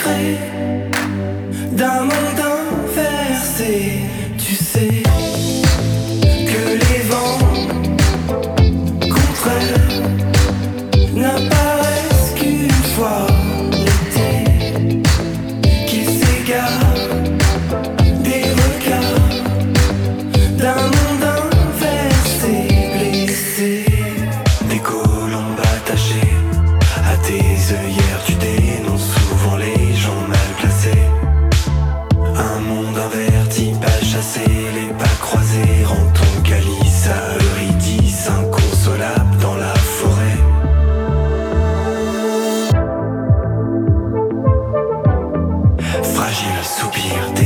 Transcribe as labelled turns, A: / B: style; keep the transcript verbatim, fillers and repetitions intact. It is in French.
A: secrets d'un monde inversé. Tu sais que les vents contraires n'apparaissent qu'une fois l'été, qu'ils s'égarent des regards d'un monde inversé, blessé. Des colombes attachées à tes œillères, tu dénonces souvent les gens mal placés. Un monde inverti, pas chassé, les pas croisés, rend ton calice à Eurydice, inconsolable dans la forêt. Fragile soupir